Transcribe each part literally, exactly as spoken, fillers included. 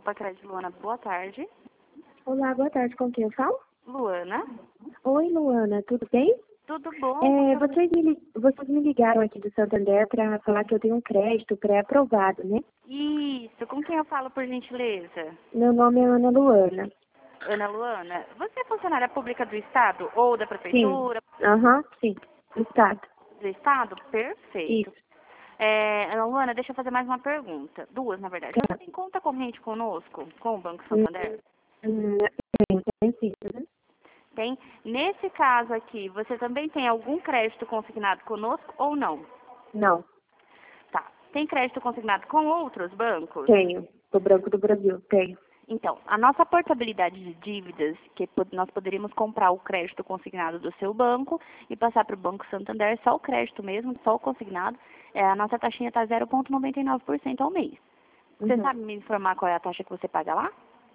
Copa Crédito, Luana, boa tarde. Olá, boa tarde. Com quem eu falo? Luana. Oi, Luana, tudo bem? Tudo bom? É, vocês, me, li- vocês me ligaram aqui do Santander para falar que eu tenho um crédito pré-aprovado, né? Isso, com quem eu falo, por gentileza? Meu nome é Ana Luana. Ana Luana, você é funcionária pública do Estado ou da Sim. Prefeitura? Aham, sim. Estado. Do Estado? Perfeito. Isso. É, Ana Luana, deixa eu fazer mais uma pergunta. Duas, na verdade. Você tem conta corrente conosco, com o Banco Hum, Santander? hum, Tem, tem sim. Uhum. Tem. Nesse caso aqui, você também tem algum crédito consignado conosco ou não? Não, Tá. Tem crédito consignado com outros bancos? tenho. Do Branco do Brasil, tenho. Então, a nossa portabilidade de dívidas, que po- nós poderíamos comprar o crédito consignado do seu banco e passar para o Banco Santander, só o crédito mesmo, só o consignado, é, a nossa taxinha está zero vírgula noventa e nove por cento ao mês. Você Uhum. sabe me informar qual é a taxa que você paga lá?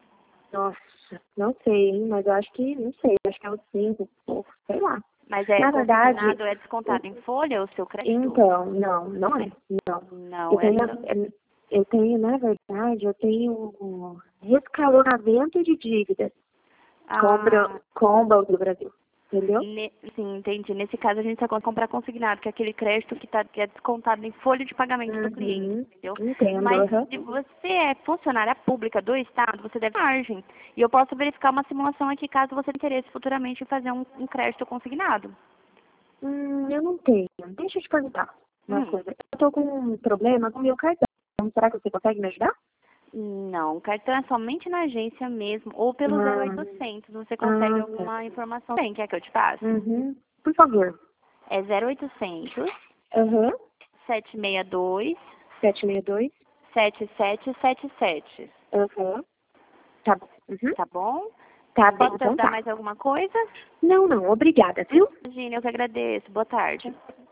Nossa, não sei, hein, mas eu acho que, não sei, acho que é uns cinco, pouco, sei lá. Mas é Na verdade, consignado, é descontado em folha o seu crédito? então, não, não é, não. Não, Eu é tenho, não. eu tenho, na verdade, eu tenho um rescalonamento de dívidas com, o Bra- Ah, com o Banco do Brasil, entendeu? ne- sim, entendi. Nesse caso, a gente só consegue comprar consignado, que é aquele crédito que, tá, que é descontado em folha de pagamento do cliente, Uhum, entendeu? entendo, Mas aham. se você é funcionária pública do Estado, você deve ter margem. E eu posso verificar uma simulação aqui, caso você tenha interesse futuramente em fazer um, um crédito consignado. Hum, eu não tenho. Deixa eu te perguntar uma Hum, coisa. Eu tô com um problema com o meu cartão. Será que você consegue me ajudar? não, cartão é somente na agência mesmo, ou pelo zero Ah, oitocentos. Você consegue ah, tá. alguma informação? Bem, quer que eu te passe? Uhum. Por favor. É zero oitocentos, Aham. sete seis dois, sete seis dois. sete sete sete sete. Aham. Tá bom. Uhum. Tá bom? Tá bem, Posso te então ajudar tá. mais alguma coisa? Não, não. Obrigada, viu? Imagina, eu que agradeço. Boa tarde.